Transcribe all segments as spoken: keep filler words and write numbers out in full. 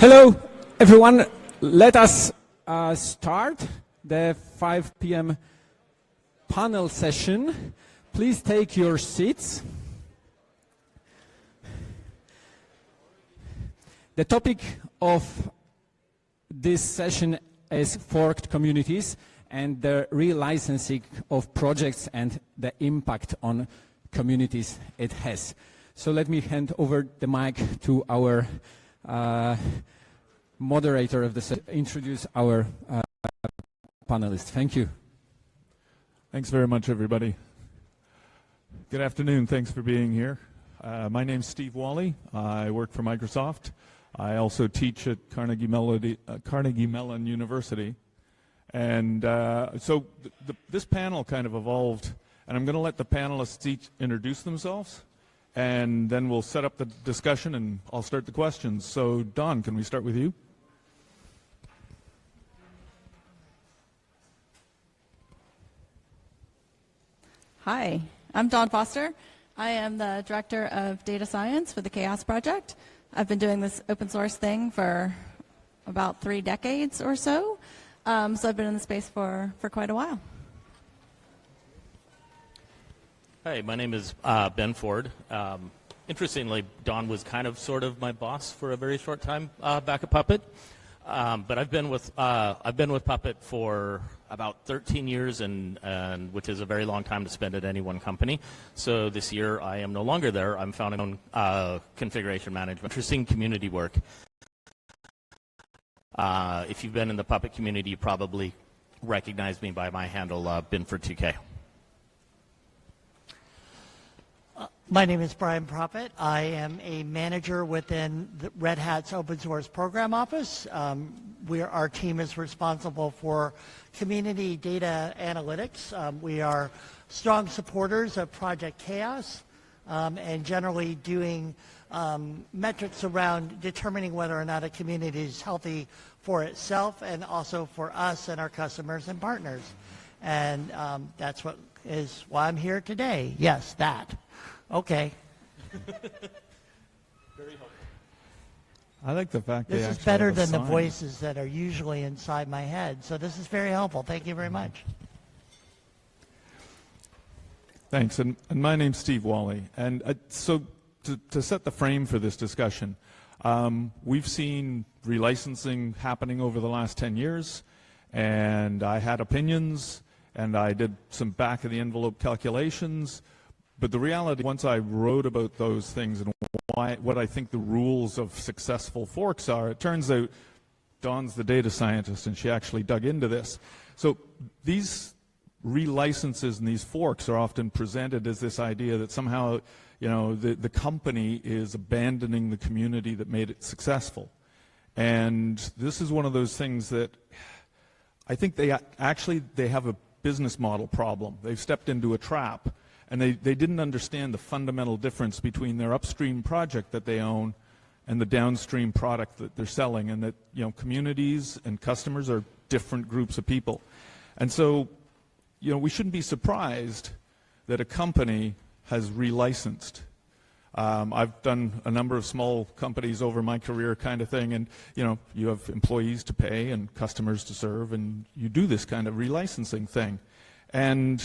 Hello, everyone. Let us uh, start the five p m panel session. Please take your seats. The topic of this session is forked communities and the relicensing of projects and the impact on communities it has. So let me hand over the mic to our uh, moderator of the session, introduce our uh, panelists. Thank you. Thanks very much, everybody. Good afternoon. Thanks for being here. Uh, my name's Steve Wally. I work for Microsoft. I also teach at Carnegie Mellon, uh, Carnegie Mellon University. And uh, so th th this panel kind of evolved, and I'm going to let the panelists each introduce themselves, and then we'll set up the discussion, and I'll start the questions. So, Don, can we start with you? Hi, I'm Dawn Foster. I am the Director of Data Science for the CHAOSS Project. I've been doing this open source thing for about three decades or so, um, so I've been in the space for, for quite a while. Hi, my name is uh, Ben Ford. Um, interestingly, Dawn was kind of sort of my boss for a very short time uh, back at Puppet. Um, but I've been with uh, I've been with Puppet for about thirteen years, and, and which is a very long time to spend at any one company. So this year I am no longer there. I'm founding my own uh, configuration management, interesting community work. Uh, if you've been in the Puppet community, you probably recognize me by my handle, uh, Binford two K. My name is Brian Prophet. I am a manager within the Red Hat's Open Source Program Office. Um, we are, our team is responsible for community data analytics. Um, we are strong supporters of Project CHAOSS um, and generally doing um, metrics around determining whether or not a community is healthy for itself and also for us and our customers and partners. And um, that's what is why I'm here today. Yes, that. Okay. Very helpful. I like the fact This they is actually better have a than the sign. voices that are usually inside my head. So this is very helpful. Thank you very much. Thanks. And, and my name's Steve Wally. And uh, so to, to set the frame for this discussion, um, we've seen relicensing happening over the last ten years, and I had opinions, and I did some back-of-the-envelope calculations. But the reality, once I wrote about those things and why, what I think the rules of successful forks are, it turns out Dawn's the data scientist, and she actually dug into this. So these relicenses and these forks are often presented as this idea that somehow, you know, the, the company is abandoning the community that made it successful. And this is one of those things that I think they actually, they have a business model problem. They've stepped into a trap. And they, they didn't understand the fundamental difference between their upstream project that they own and the downstream product that they're selling, and that, you know, communities and customers are different groups of people. And so, you know, we shouldn't be surprised that a company has relicensed. Um, I've done a number of small companies over my career kind of thing, and, you know, you have employees to pay and customers to serve, and you do this kind of relicensing thing. And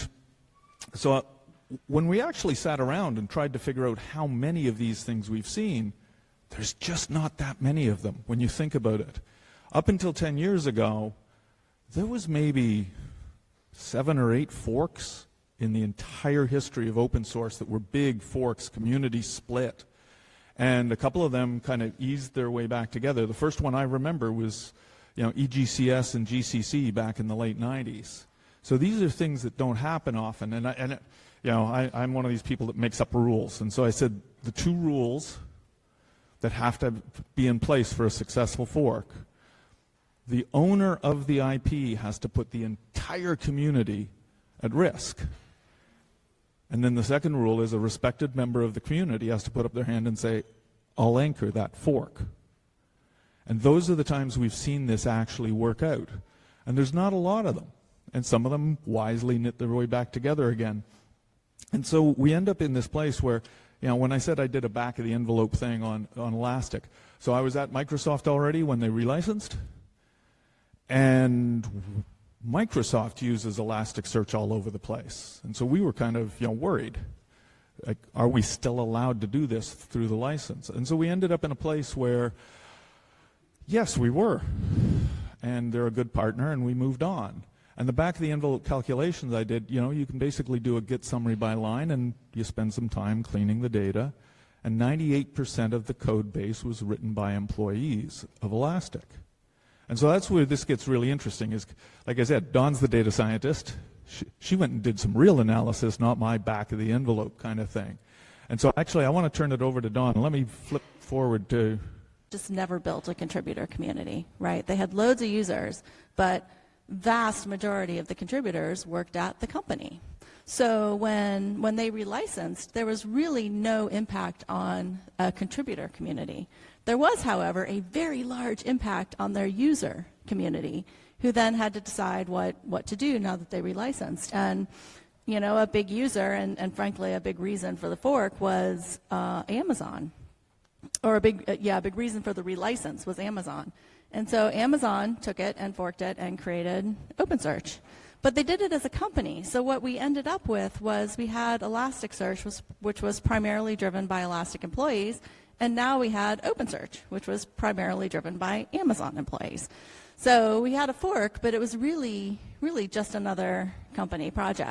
so when we actually sat around and tried to figure out how many of these things we've seen, there's just not that many of them when you think about it. Up until ten years ago, there was maybe seven or eight forks in the entire history of open source that were big forks, community split. And a couple of them kind of eased their way back together. The first one I remember was, you know, E G C S and G C C back in the late nineties. So these are things that don't happen often. And, I, and it, you know, I, I'm one of these people that makes up rules. And so I said the two rules that have to be in place for a successful fork: the owner of the I P has to put the entire community at risk. And then the second rule is a respected member of the community has to put up their hand and say, I'll anchor that fork. And those are the times we've seen this actually work out. And there's not a lot of them. And some of them wisely knit their way back together again. And so we end up in this place where, you know, when I said I did a back-of-the-envelope thing on, on Elastic, So I was at Microsoft already when they relicensed, and Microsoft uses Elasticsearch all over the place. And so we were kind of, you know, worried. Like, are we still allowed to do this through the license? And so we ended up in a place where, yes, we were. And they're a good partner, and we moved on. And the back of the envelope calculations I did, you know, you can basically do a git summary by line, and you spend some time cleaning the data. And ninety-eight percent of the code base was written by employees of Elastic. And so that's where this gets really interesting is, like I said, Dawn's the data scientist. She, she went and did some real analysis, not my back of the envelope kind of thing. And so actually I want to turn it over to Dawn. Let me flip forward to... Just never built a contributor community, right? They had loads of users, but vast majority of the contributors worked at the company. So when, when they relicensed, there was really no impact on a contributor community. There was, however, a very large impact on their user community, who then had to decide what, what to do now that they relicensed. And, you know, a big user, and, and frankly a big reason for the fork was uh, Amazon. Or a big, uh, yeah, a big reason for the relicense was Amazon. And so Amazon took it and forked it and created OpenSearch. But they did it as a company. So what we ended up with was we had Elasticsearch, was, which was primarily driven by Elastic employees, and now we had OpenSearch, which was primarily driven by Amazon employees. So we had a fork, but it was really, really just another company project.